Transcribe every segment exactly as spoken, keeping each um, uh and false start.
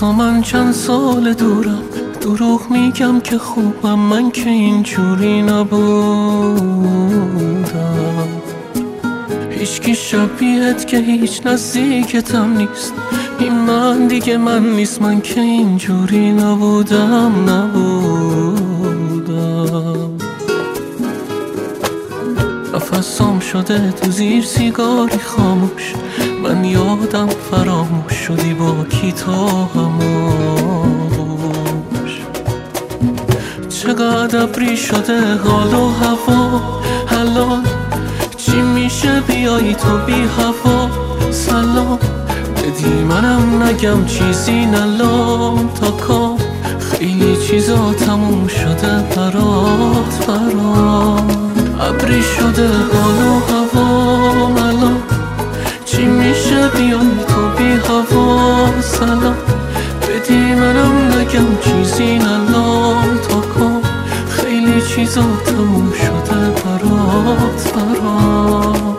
تو من چند سال دورم، دروغ میگم که خوبم، من که اینجوری نبودم. هیچکی شبیهت که هیچ نزدیکتم نیست، این من دیگه من نیست، من که اینجوری نبودم نبودم. نفسام شده تو زیر سیگاری خاموش، من یادم فراموش شدی با کی تو هموش. چقدر ابری شده حال و هوا، الان چی میشه بیایی تو بی هوا سلام بدی منم نگم چیزی نلام تا کام. خیلی چیزا تموم شده برات برام، ابری شده حال و هوا الان چی میشه بیایی تو بی هوا سلام بدی منم نگم چیزی نلام تا کام. خیلی چیزا تموم شده برات برام.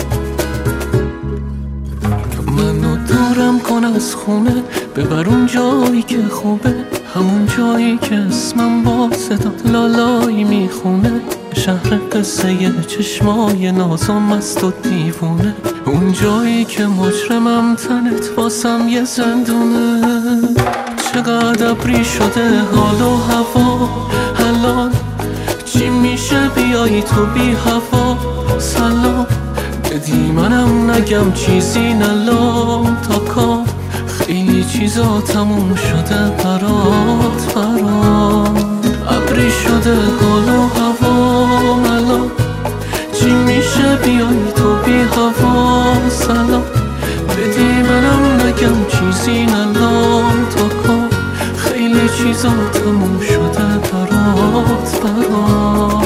منو دورم کن از خونه، ببر اون جایی که خوبه، همون جایی که اسمم با صدا لالایی میخونه. شهر قصه چشمای نازم مست و دیوونه، اون جایی که مجرمم تنت واسم یه زندونه. چقدر ابری شده حال و هوا، الان چی میشه بیایی تو بی هوا سلام بدی منم نگم چیزی نلام تا کام. خیلی چیزا تموم شده برات برام، ابری شده حال و هوا الان چی میشه بیایی تو بی هوا سلام بدی منم نگم چیزی نلام تا کام. خیلی چیزا تموم شده برات برام.